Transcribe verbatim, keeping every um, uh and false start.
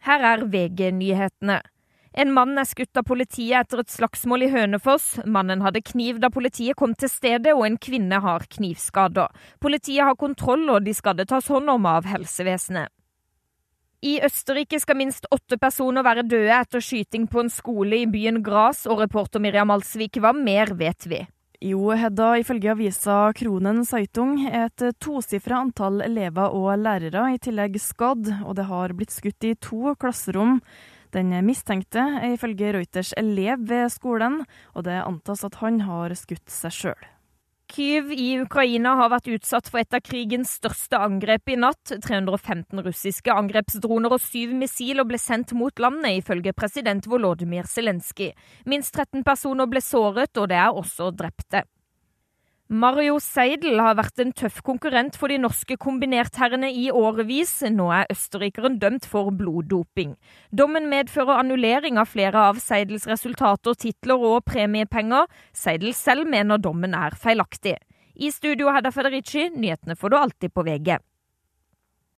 Her er V G-nyhetene. En mann er skutt av politiet etter et slagsmål i Hønefoss. Mannen hadde kniv da politiet kom til stedet, og en kvinne har knivskader. Politiet har kontroll, og de skadde tas hånd om av helsevesenet. I Østerrike skal minst åtte personer være døde etter skyting på en skole i byen Graz, og reporter Miriam Alsvik, hva mer vet vi? Jo, Hedda, ifølge avisa Kronen Zeitung er et tosifret antall elever og lærere i tillegg skadd, og det har blitt skutt i to klasserom. Den mistenkte er ifølge Reuters elev ved skolen, og det antas at han har skutt seg selv. Kyiv i Ukraina har vært utsatt for et av krigens største angrep i natt. tre hundre og femten russiske angrepsdroner og syv missiler ble sendt mot landet, ifølge president Volodymyr Zelensky. Minst tretten personer ble såret, og det er også drepte. Mario Seidel har vært en tøff konkurrent for de norske kombinertherrene i årevis. Nå er østerrikeren dømt for bloddoping. Dommen medfører annullering av flere av Seidels resultater, titler og premiepenger. Seidel selv mener dommen er feilaktig. I studio Hedda Federici, nyhetene får du alltid på V G.